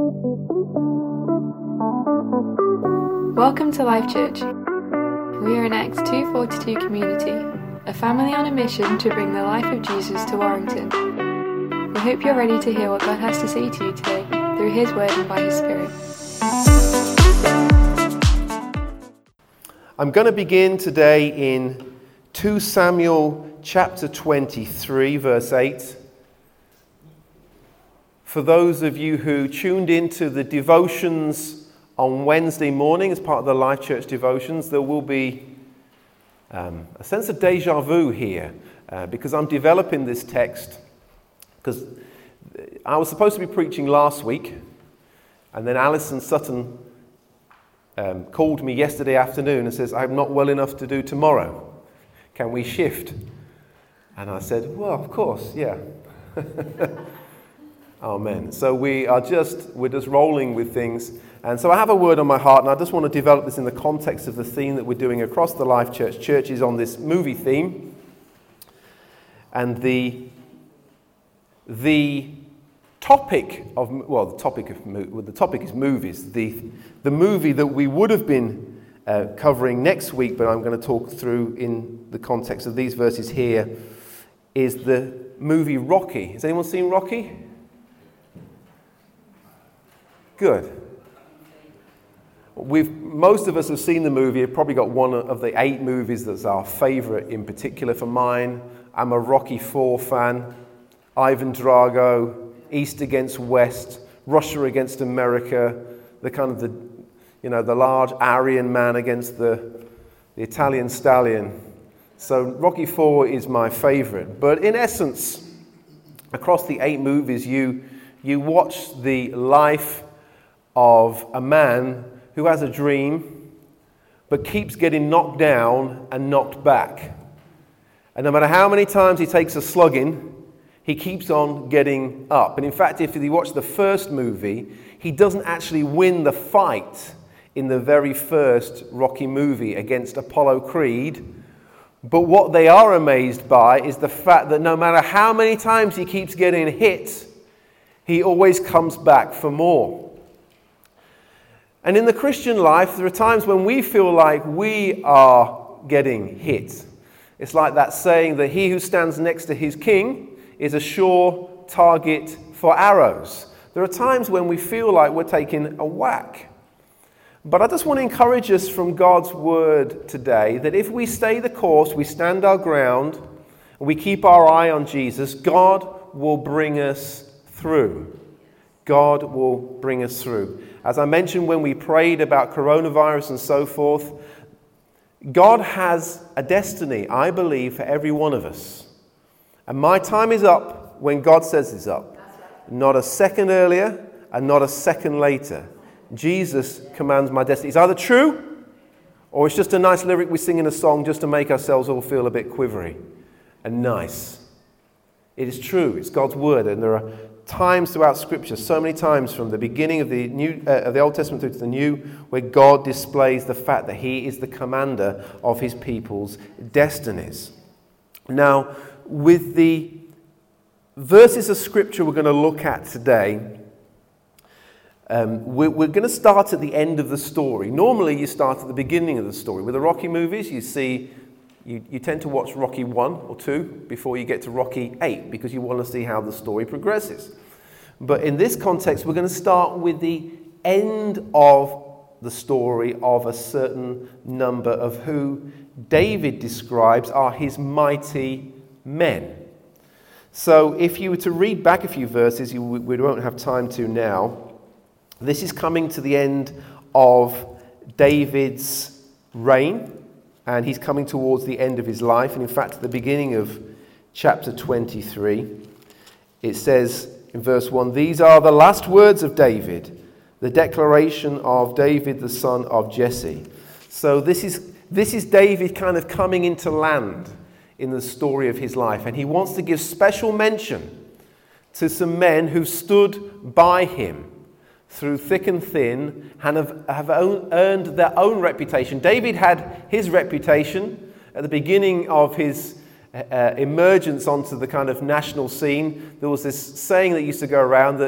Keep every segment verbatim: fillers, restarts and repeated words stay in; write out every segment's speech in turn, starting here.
Welcome to Life Church. We are an Acts two forty-two community, a family on a mission to bring the life of Jesus to Warrington. We hope you're ready to hear what God has to say to you today through His Word and by His Spirit. I'm going to begin today in Second Samuel chapter twenty-three, verse eight. For those of you who tuned into the devotions on Wednesday morning as part of the Life Church devotions, there will be um, a sense of deja vu here uh, because I'm developing this text because I was supposed to be preaching last week, and then Alison Sutton um, called me yesterday afternoon and says, I'm not well enough to do tomorrow. Can we shift? And I said, well, of course, yeah. Amen. So we are just, we're just rolling with things. And so I have a word on my heart, and I just want to develop this in the context of the theme that we're doing across the Life Church churches on this movie theme. And the the topic of, well, the topic of well, the topic is movies. The the movie that we would have been uh, covering next week, but I'm going to talk through in the context of these verses here, is the movie Rocky. Has anyone seen Rocky? Good. We've, most of us have seen the movie. I've probably got one of the eight movies that's our favourite in particular for mine. I'm a Rocky four fan. Ivan Drago, East against West, Russia against America, the kind of the, you know, the large Aryan man against the, the Italian stallion. So Rocky four is my favourite. But in essence, across the eight movies, you you watch the life of a man who has a dream, but keeps getting knocked down and knocked back. And no matter how many times he takes a slugging, he keeps on getting up. And in fact, if you watch the first movie, he doesn't actually win the fight in the very first Rocky movie against Apollo Creed. But what they are amazed by is the fact that no matter how many times he keeps getting hit, he always comes back for more. And in the Christian life, there are times when we feel like we are getting hit. It's like that saying that he who stands next to his king is a sure target for arrows. There are times when we feel like we're taking a whack. But I just want to encourage us from God's word today that if we stay the course, we stand our ground, and we keep our eye on Jesus, God will bring us through. God will bring us through. As I mentioned when we prayed about coronavirus and so forth, God has a destiny, I believe, for every one of us. And my time is up when God says it's up. Not a second earlier and not a second later. Jesus commands my destiny. It's either true or it's just a nice lyric we sing in a song just to make ourselves all feel a bit quivery and nice. It is true. It's God's word, and there are times throughout Scripture, so many times from the beginning of the New, uh, of the Old Testament through to the New, where God displays the fact that He is the commander of His people's destinies. Now, with the verses of Scripture we're going to look at today, um, we're, we're going to start at the end of the story. Normally, you start at the beginning of the story. With the Rocky movies, you see. You, you tend to watch Rocky one or two before you get to Rocky eight because you want to see how the story progresses. But in this context, we're going to start with the end of the story of a certain number of who David describes are his mighty men. So if you were to read back a few verses, you, we won't have time to now. This is coming to the end of David's reign. And he's coming towards the end of his life. And in fact, at the beginning of chapter twenty-three, it says in verse one, "These are the last words of David, the declaration of David, the son of Jesse." So this is this is David kind of coming into land in the story of his life. And he wants to give special mention to some men who stood by him through thick and thin, and have, have own, earned their own reputation. David had his reputation at the beginning of his uh, emergence onto the kind of national scene. There was this saying that used to go around that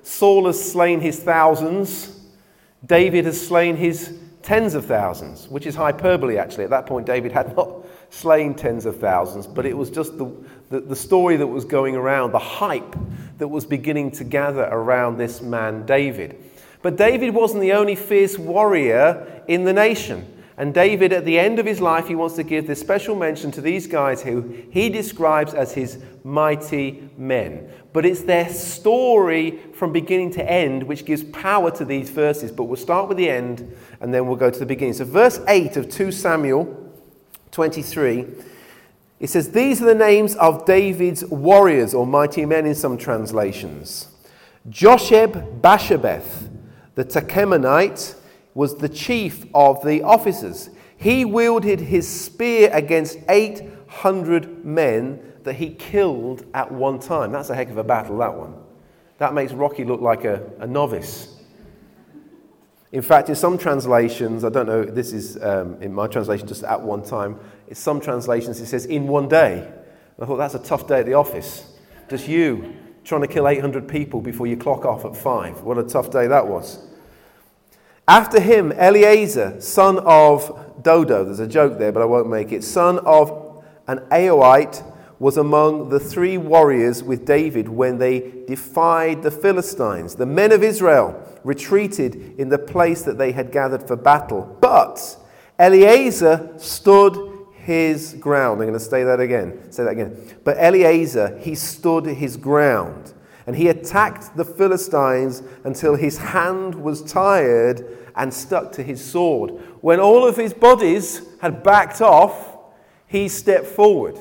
Saul has slain his thousands, David has slain his tens of thousands, which is hyperbole actually. At that point, David had not slain tens of thousands, but it was just the, the, the story that was going around, the hype that was beginning to gather around this man, David. But David wasn't the only fierce warrior in the nation. And David, at the end of his life, he wants to give this special mention to these guys who he describes as his mighty men. But it's their story from beginning to end which gives power to these verses. But we'll start with the end and then we'll go to the beginning. So verse eight of Second Samuel twenty-three, it says, "These are the names of David's warriors," or mighty men in some translations. Josheb-Basshebeth, the Tachemonite, was the chief of the officers. He wielded his spear against eight hundred men that he killed at one time. That's a heck of a battle, that one. That makes Rocky look like a, a novice. In fact, in some translations, I don't know, this is um, in my translation just at one time, in some translations it says in one day. And I thought that's a tough day at the office. Just you trying to kill eight hundred people before you clock off at five. What a tough day that was. After him, Eleazar, son of Dodo, there's a joke there, but I won't make it, son of an Aoite, was among the three warriors with David when they defied the Philistines. The men of Israel retreated in the place that they had gathered for battle. But Eleazar stood his ground. I'm going to say that again. Say that again. But Eleazar, he stood his ground. And he attacked the Philistines until his hand was tired and stuck to his sword. When all of his bodies had backed off, he stepped forward.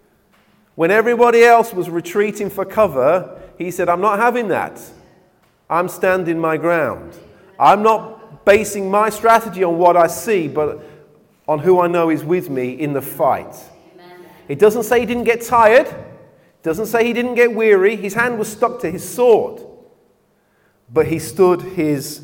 When everybody else was retreating for cover, he said, "I'm not having that. I'm standing my ground. I'm not basing my strategy on what I see, but on who I know is with me in the fight." Amen. It doesn't say he didn't get tired. Doesn't say he didn't get weary. His hand was stuck to his sword. But he stood his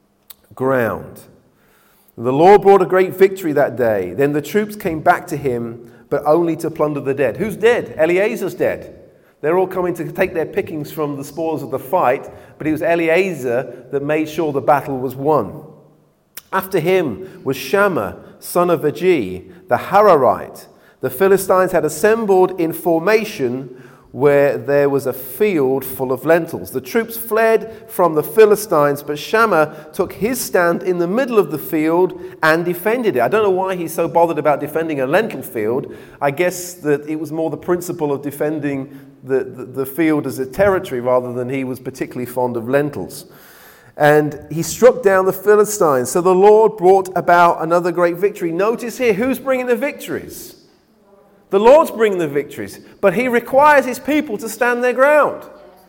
ground. The Lord brought a great victory that day. Then the troops came back to him, but only to plunder the dead. Who's dead? Eleazar's dead. They're all coming to take their pickings from the spoils of the fight, but it was Eleazar that made sure the battle was won. After him was Shammah, son of Agee, the Hararite. The Philistines had assembled in formation where there was a field full of lentils. The troops fled from the Philistines, but Shammah took his stand in the middle of the field and defended it. I don't know why he's so bothered about defending a lentil field. I guess that it was more the principle of defending the, the, the field as a territory rather than he was particularly fond of lentils. And he struck down the Philistines. So the Lord brought about another great victory. Notice here, who's bringing the victories? The Lord's bringing the victories, but he requires his people to stand their ground.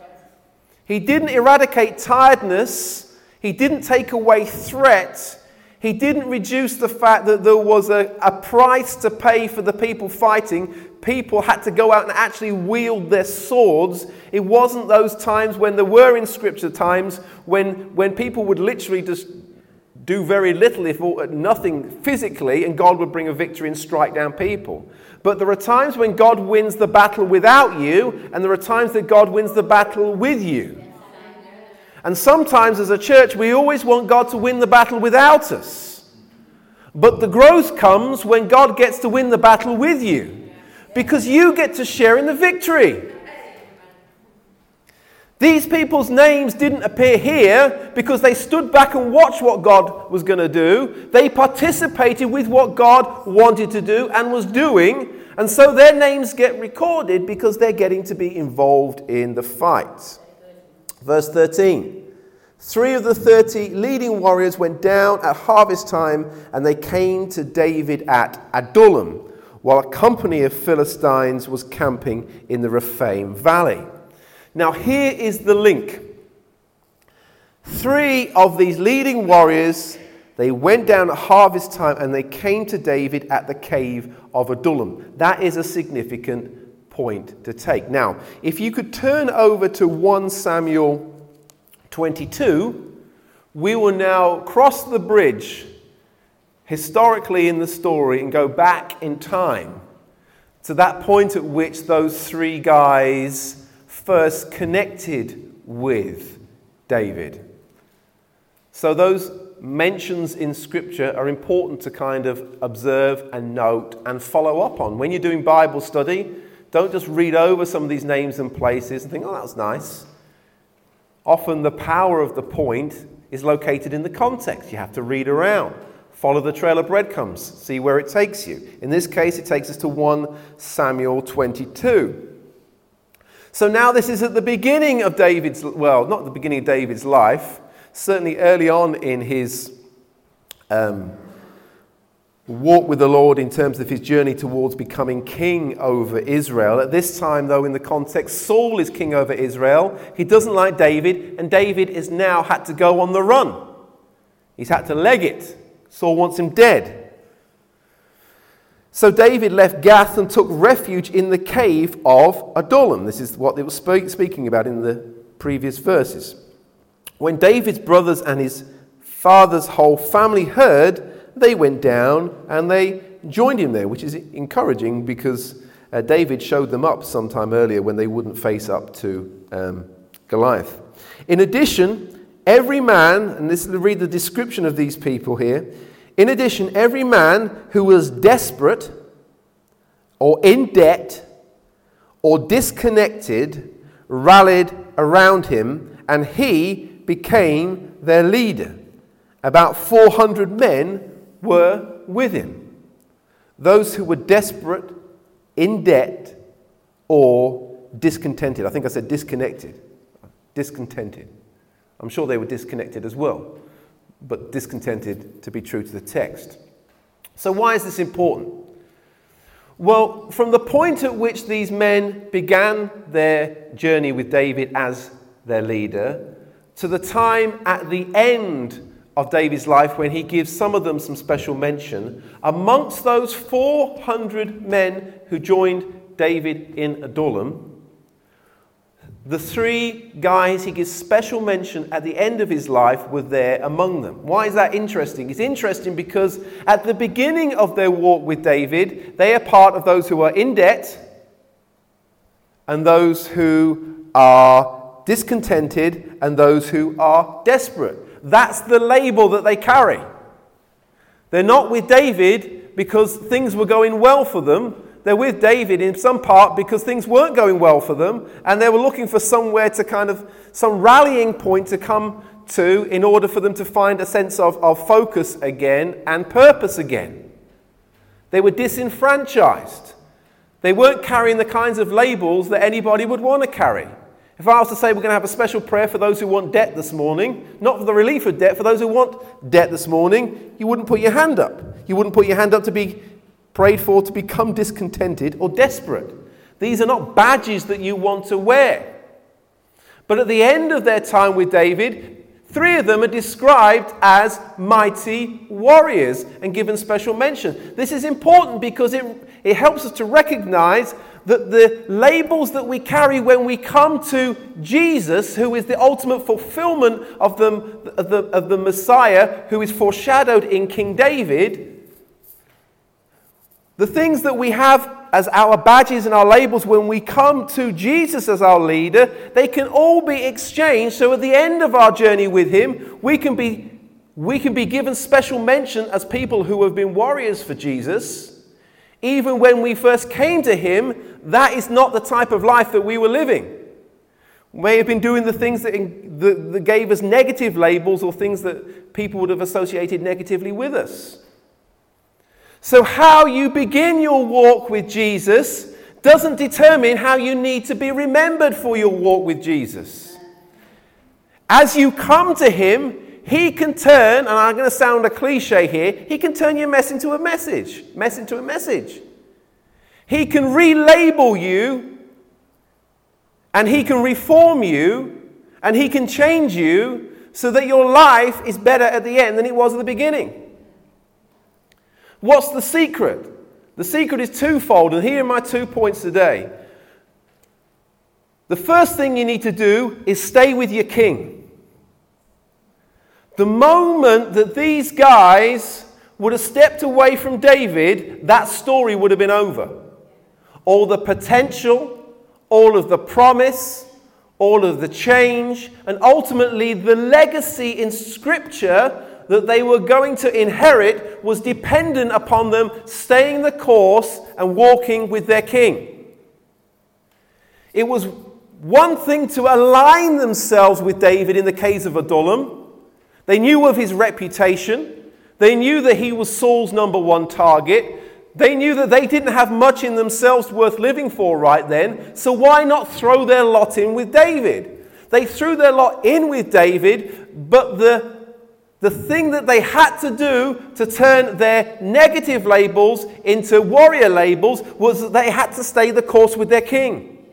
He didn't eradicate tiredness. He didn't take away threat. He didn't reduce the fact that there was a, a price to pay for the people fighting. People had to go out and actually wield their swords. It wasn't those times when there were in Scripture times when, when people would literally just do very little, if nothing physically, and God would bring a victory and strike down people. But there are times when God wins the battle without you, and there are times that God wins the battle with you. And sometimes as a church, we always want God to win the battle without us. But the growth comes when God gets to win the battle with you, because you get to share in the victory. These people's names didn't appear here because they stood back and watched what God was going to do. They participated with what God wanted to do and was doing. And so their names get recorded because they're getting to be involved in the fight. Verse thirteen. Three of the thirty leading warriors went down at harvest time, and they came to David at Adullam, while a company of Philistines was camping in the Rephaim Valley. Now here is the link. Three of these leading warriors, they went down at harvest time and they came to David at the cave of Adullam. That is a significant point to take. Now, if you could turn over to First Samuel twenty-two, we will now cross the bridge historically in the story and go back in time to that point at which those three guys first connected with David. So those mentions in Scripture are important to kind of observe and note and follow up on. When you're doing Bible study, don't just read over some of these names and places and think, oh, that was nice. Often the power of the point is located in the context. You have to read around. Follow the trail of breadcrumbs. See where it takes you. In this case, it takes us to First Samuel twenty-two. So now this is at the beginning of David's, well, not the beginning of David's life, certainly early on in his um, walk with the Lord in terms of his journey towards becoming king over Israel. At this time, though, in the context, Saul is king over Israel. He doesn't like David, and David is now had to go on the run. He's had to leg it. Saul wants him dead. So David left Gath and took refuge in the cave of Adullam. This is what they were speak, speaking about in the previous verses. When David's brothers and his father's whole family heard, they went down and they joined him there, which is encouraging because uh, David showed them up sometime earlier when they wouldn't face up to um, Goliath. In addition, every man, and this read the description of these people here, in addition, every man who was desperate or in debt or disconnected rallied around him, and he became their leader. About four hundred men were with him. Those who were desperate, in debt, or discontented. I think I said disconnected. Discontented. I'm sure they were disconnected as well, but discontented to be true to the text. So why is this important? Well, from the point at which these men began their journey with David as their leader, to the time at the end of David's life when he gives some of them some special mention, amongst those four hundred men who joined David in Adullam, the three guys he gives special mention at the end of his life were there among them. Why is that interesting? It's interesting because at the beginning of their walk with David, they are part of those who are in debt and those who are discontented and those who are desperate. That's the label that they carry. They're not with David because things were going well for them. They're with David in some part because things weren't going well for them, and they were looking for somewhere to kind of, some rallying point to come to in order for them to find a sense of, of focus again and purpose again. They were disenfranchised. They weren't carrying the kinds of labels that anybody would want to carry. If I was to say we're going to have a special prayer for those who want debt this morning, not for the relief of debt, for those who want debt this morning, you wouldn't put your hand up. You wouldn't put your hand up to be prayed for to become discontented or desperate. These are not badges that you want to wear. But at the end of their time with David, three of them are described as mighty warriors and given special mention. This is important because it, it helps us to recognize that the labels that we carry when we come to Jesus, who is the ultimate fulfillment of the, of the, of the Messiah, who is foreshadowed in King David, the things that we have as our badges and our labels when we come to Jesus as our leader, they can all be exchanged. So at the end of our journey with him, we can be, we can be given special mention as people who have been warriors for Jesus. Even when we first came to him, that is not the type of life that we were living. We may have been doing the things that, that, that gave us negative labels or things that people would have associated negatively with us. So how you begin your walk with Jesus doesn't determine how you need to be remembered for your walk with Jesus. As you come to him, he can turn, and I'm going to sound a cliche here, he can turn your mess into a message, mess into a message. He can relabel you, and he can reform you, and he can change you so that your life is better at the end than it was at the beginning. What's the secret? The secret is twofold, and here are my two points today. The first thing you need to do is stay with your king. The moment that these guys would have stepped away from David, that story would have been over. All the potential, all of the promise, all of the change, and ultimately the legacy in Scripture that they were going to inherit was dependent upon them staying the course and walking with their king. It was one thing to align themselves with David in the caves of Adullam. They knew of his reputation. They knew that he was Saul's number one target. They knew that they didn't have much in themselves worth living for right then, so why not throw their lot in with David? They threw their lot in with David, but the, the thing that they had to do to turn their negative labels into warrior labels was that they had to stay the course with their king.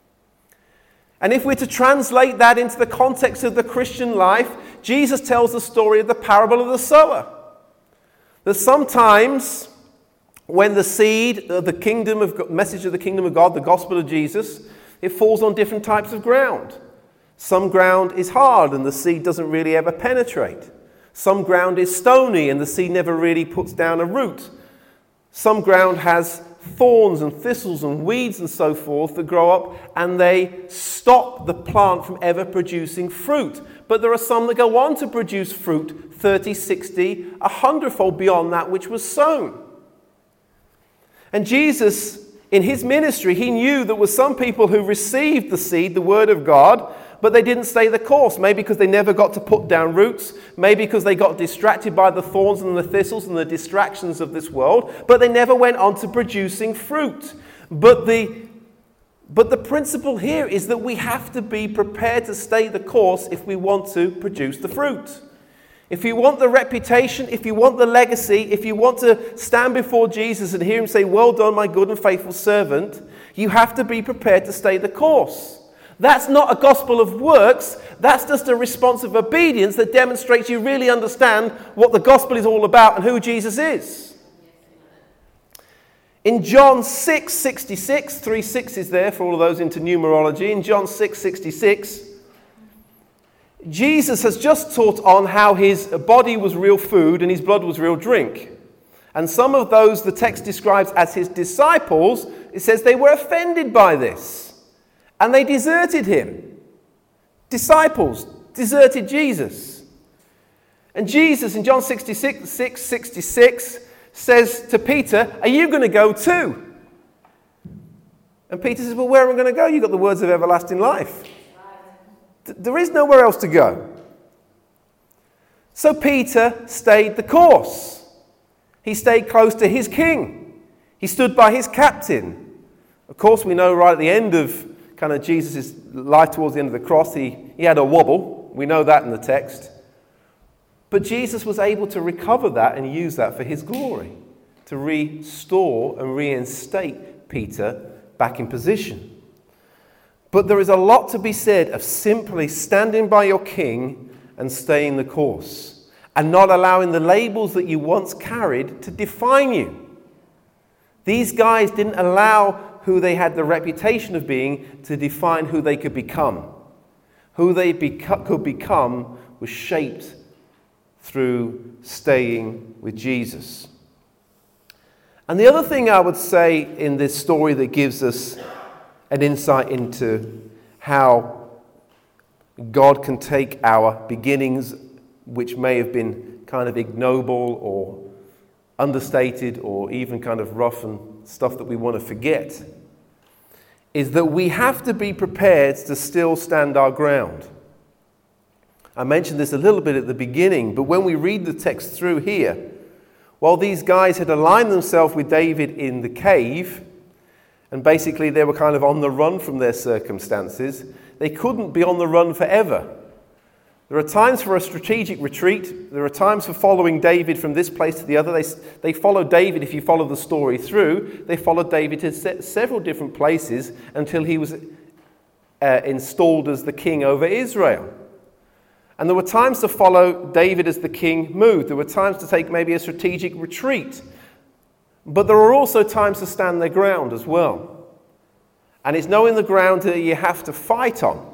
And if we're to translate that into the context of the Christian life, Jesus tells the story of the parable of the sower. That sometimes when the seed of the kingdom of message of the kingdom of God, the gospel of Jesus, it falls on different types of ground. Some ground is hard and the seed doesn't really ever penetrate. Some ground is stony and the seed never really puts down a root. Some ground has thorns and thistles and weeds and so forth that grow up and they stop the plant from ever producing fruit. But there are some that go on to produce fruit thirty, sixty, a hundredfold beyond that which was sown. And Jesus, in his ministry, he knew there were some people who received the seed, the word of God, but they didn't stay the course. Maybe because they never got to put down roots. Maybe because they got distracted by the thorns and the thistles and the distractions of this world. But they never went on to producing fruit. But the, but the principle here is that we have to be prepared to stay the course if we want to produce the fruit. If you want the reputation, if you want the legacy, if you want to stand before Jesus and hear him say, "Well done, my good and faithful servant," you have to be prepared to stay the course. That's not a gospel of works. That's just a response of obedience that demonstrates you really understand what the gospel is all about and who Jesus is. In John six sixty-six, three sixes there for all of those into numerology. In John six sixty-six, Jesus has just taught on how his body was real food and his blood was real drink. And some of those the text describes as his disciples, it says they were offended by this. And they deserted him. Disciples deserted Jesus. And Jesus in John sixty-six, six sixty-six says to Peter, "Are you going to go too?" And Peter says, "Well, where am I going to go? You've got the words of everlasting life." There is nowhere else to go. So Peter stayed the course. He stayed close to his king. He stood by his captain. Of course, we know right at the end of kind of Jesus' life towards the end of the cross, he, he had a wobble. We know that in the text. But Jesus was able to recover that and use that for his glory, to restore and reinstate Peter back in position. But there is a lot to be said of simply standing by your king and staying the course and not allowing the labels that you once carried to define you. These guys didn't allow who they had the reputation of being to define who they could become. Who they beca- could become was shaped through staying with Jesus. And the other thing I would say in this story that gives us an insight into how God can take our beginnings, which may have been kind of ignoble or understated or even kind of rough and stuff that we want to forget, is that we have to be prepared to still stand our ground. I mentioned this a little bit at the beginning, but when we read the text through here, while these guys had aligned themselves with David in the cave, and basically they were kind of on the run from their circumstances, they couldn't be on the run forever. There are times for a strategic retreat. There are times for following David from this place to the other. They, they followed David, if you follow the story through, they followed David to se- several different places until he was uh, installed as the king over Israel. And there were times to follow David as the king moved. There were times to take maybe a strategic retreat. But there are also times to stand their ground as well. And it's knowing the ground that you have to fight on.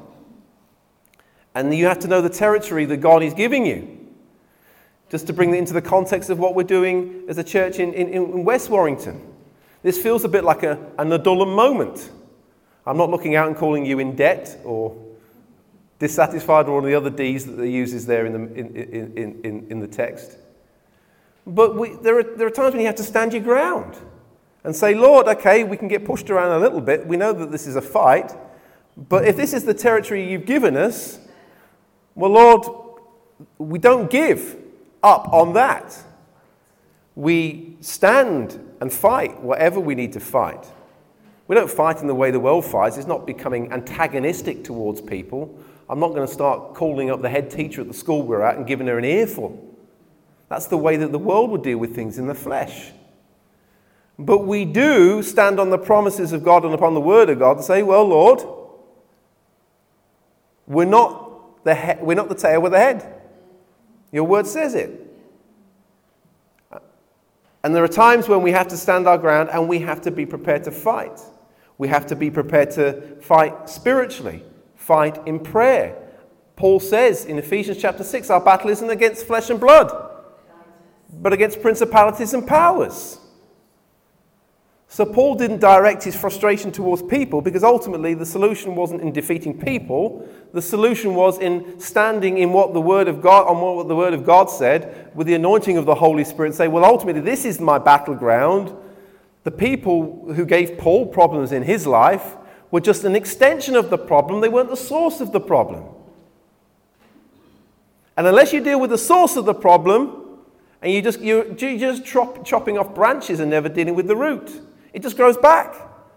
And you have to know the territory that God is giving you. Just to bring it into the context of what we're doing as a church in, in, in West Warrington. This feels a bit like a, an Adullam moment. I'm not looking out and calling you in debt or dissatisfied, or one of the other D's that they uses there in the, in, in, in, in the text. But we, there, are, there are times when you have to stand your ground and say, Lord, okay, we can get pushed around a little bit. We know that this is a fight. But if this is the territory you've given us, well, Lord, we don't give up on that. We stand and fight whatever we need to fight. We don't fight in the way the world fights. It's not becoming antagonistic towards people. I'm not going to start calling up the head teacher at the school we're at and giving her an earful. That's the way that the world would deal with things in the flesh. But we do stand on the promises of God and upon the word of God and say, well, Lord, we're not the he- we're not the tail, we're the head. Your word says it. And there are times when we have to stand our ground and we have to be prepared to fight. We have to be prepared to fight spiritually, fight in prayer. Paul says in Ephesians chapter six, our battle isn't against flesh and blood, but against principalities and powers. So Paul didn't direct his frustration towards people, because ultimately the solution wasn't in defeating people. The solution was in standing in what the Word of God, on what the Word of God said, with the anointing of the Holy Spirit, and say, well, ultimately this is my battleground. The people who gave Paul problems in his life were just an extension of the problem. They weren't the source of the problem. And unless you deal with the source of the problem, and you just, you're, you're just chop, chopping off branches and never dealing with the root, it just grows back.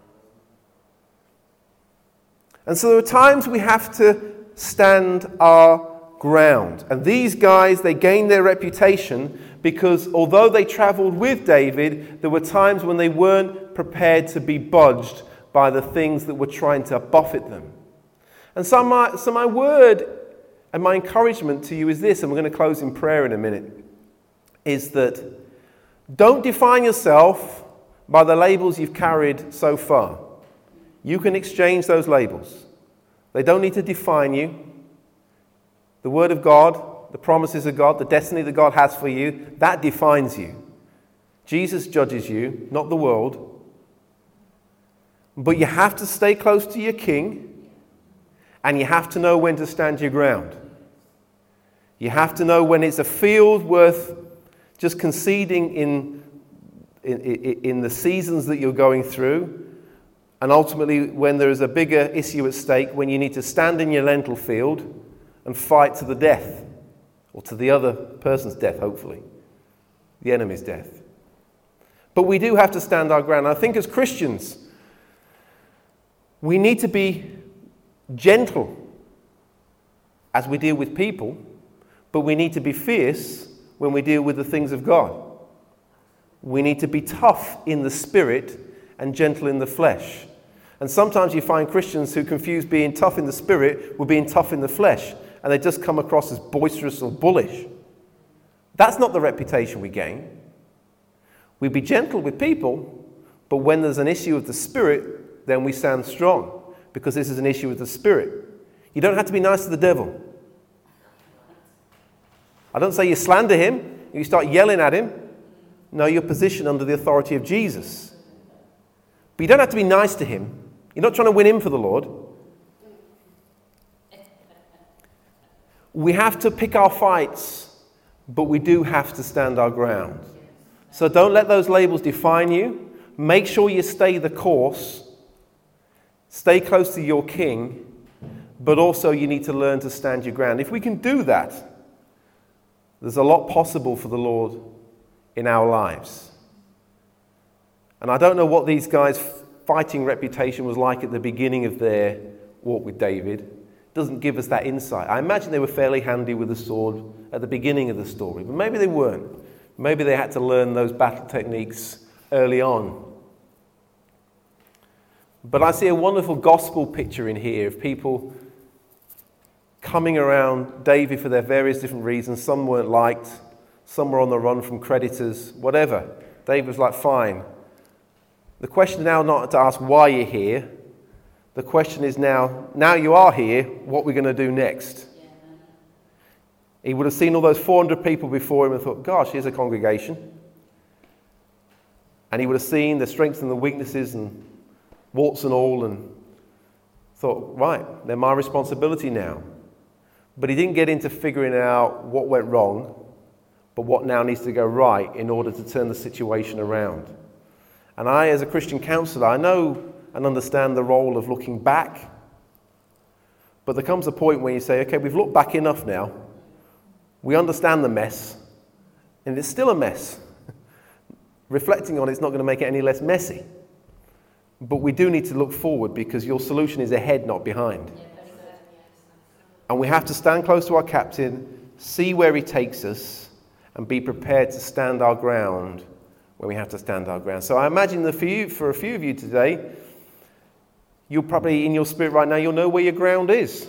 And so there are times we have to stand our ground. And these guys, they gained their reputation because although they traveled with David, there were times when they weren't prepared to be budged by the things that were trying to buffet them. And so my, so my word and my encouragement to you is this, and we're going to close in prayer in a minute, is that don't define yourself by the labels you've carried so far. You can exchange those labels. They don't need to define you. The Word of God, the promises of God, the destiny that God has for you, that defines you. Jesus judges you, not the world. But you have to stay close to your King, and you have to know when to stand your ground. You have to know when it's a field worth just conceding in In, in, in the seasons that you're going through, and ultimately when there is a bigger issue at stake, when you need to stand in your lentil field and fight to the death, or to the other person's death, hopefully, the enemy's death. But we do have to stand our ground. I think as Christians, we need to be gentle as we deal with people, but we need to be fierce when we deal with the things of God. We need to be tough in the spirit and gentle in the flesh. And sometimes you find Christians who confuse being tough in the spirit with being tough in the flesh, and they just come across as boisterous or bullish. That's not the reputation we gain. We be gentle with people, but when there's an issue of the spirit, then we stand strong, because this is an issue with the spirit. You don't have to be nice to the devil. I don't say you slander him, you start yelling at him. Know your position under the authority of Jesus. But you don't have to be nice to him. You're not trying to win him for the Lord. We have to pick our fights, but we do have to stand our ground. So don't let those labels define you. Make sure you stay the course. Stay close to your King, but also you need to learn to stand your ground. If we can do that, there's a lot possible for the Lord in our lives. And I don't know what these guys' fighting reputation was like at the beginning of their walk with David. It doesn't give us that insight. I imagine they were fairly handy with the sword at the beginning of the story, but maybe they weren't. Maybe they had to learn those battle techniques early on. But I see a wonderful gospel picture in here of people coming around David for their various different reasons. Some weren't liked. Some were on the run from creditors, whatever. David was like, fine. The question now not to ask why you're here. The question is now, now you are here, what we're going to do next. He would have seen all those four hundred people before him and thought, gosh, here's a congregation. And he would have seen the strengths and the weaknesses and warts and all, and thought, right, they're my responsibility now. But he didn't get into figuring out what went wrong, but what now needs to go right in order to turn the situation around. And I, as a Christian counselor, I know and understand the role of looking back. But there comes a point where you say, okay, we've looked back enough now. We understand the mess, and it's still a mess. Reflecting on it's not going to make it any less messy. But we do need to look forward because your solution is ahead, not behind. And we have to stand close to our captain, see where he takes us, and be prepared to stand our ground when we have to stand our ground. So I imagine that for you, for a few of you today, you'll probably, in your spirit right now, you'll know where your ground is.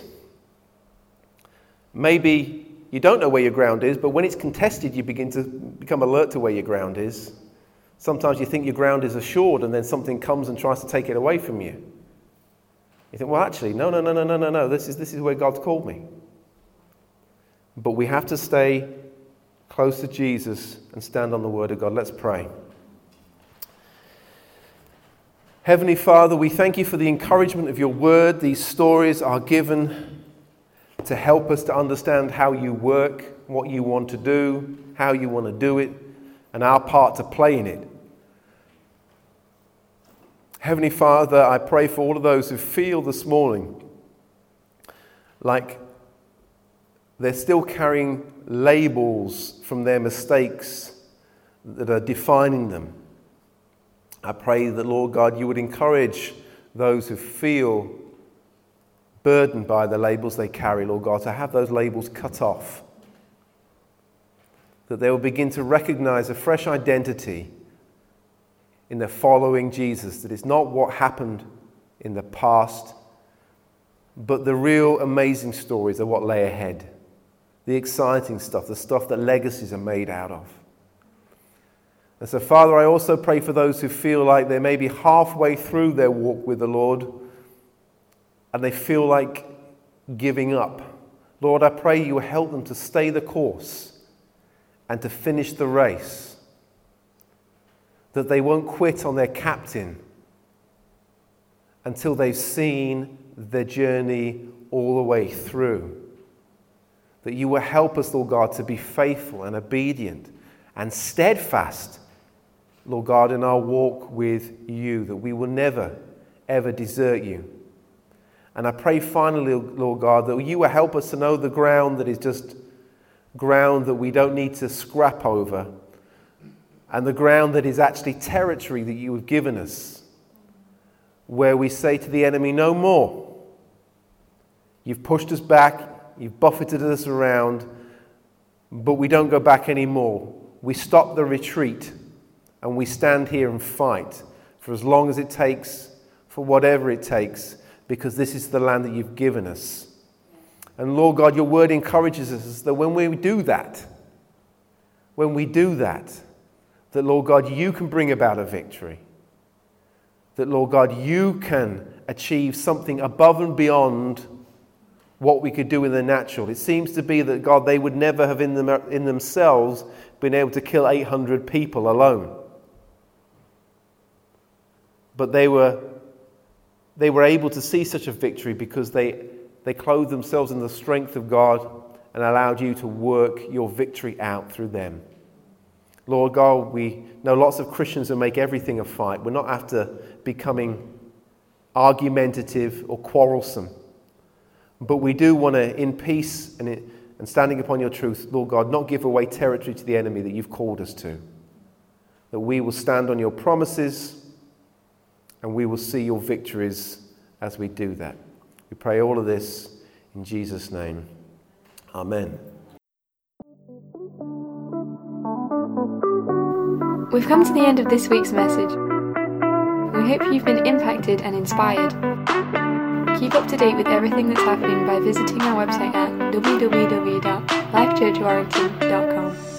Maybe you don't know where your ground is, but when it's contested, you begin to become alert to where your ground is. Sometimes you think your ground is assured, and then something comes and tries to take it away from you. You think, well, actually, no, no, no, no, no, no, no. This is this is where God's called me. But we have to stay close to Jesus and stand on the Word of God. Let's pray. Heavenly Father, we thank you for the encouragement of your Word. These stories are given to help us to understand how you work, what you want to do, how you want to do it, and our part to play in it. Heavenly Father, I pray for all of those who feel this morning like they're still carrying labels from their mistakes that are defining them. I pray that, Lord God, you would encourage those who feel burdened by the labels they carry, Lord God, to have those labels cut off. That they will begin to recognize a fresh identity in their following Jesus, that it's not what happened in the past, but the real amazing stories are what lay ahead. The exciting stuff, the stuff that legacies are made out of. And so, Father, I also pray for those who feel like they may be halfway through their walk with the Lord and they feel like giving up. Lord, I pray you help them to stay the course and to finish the race. That they won't quit on their captain until they've seen their journey all the way through. That you will help us, Lord God, to be faithful and obedient and steadfast, Lord God, in our walk with you. That we will never, ever desert you. And I pray finally, Lord God, that you will help us to know the ground that is just ground that we don't need to scrap over, and the ground that is actually territory that you have given us, where we say to the enemy, no more. You've pushed us back, you've buffeted us around, but we don't go back anymore. We stop the retreat, and we stand here and fight for as long as it takes, for whatever it takes, because this is the land that you've given us. And Lord God, your word encourages us that when we do that, when we do that, that, Lord God, you can bring about a victory. That, Lord God, you can achieve something above and beyond what we could do in the natural. It seems to be that, God, they would never have in, them, in themselves been able to kill eight hundred people alone. But they were, they were able to see such a victory because they, they clothed themselves in the strength of God and allowed you to work your victory out through them. Lord God, we know lots of Christians who make everything a fight. We're not after becoming argumentative or quarrelsome. But we do want to, in peace and, in, and standing upon your truth, Lord God, not give away territory to the enemy that you've called us to. That we will stand on your promises and we will see your victories as we do that. We pray all of this in Jesus' name. Amen. We've come to the end of this week's message. We hope you've been impacted and inspired. Keep up to date with everything that's happening by visiting our website at w w w dot life church warrington dot com.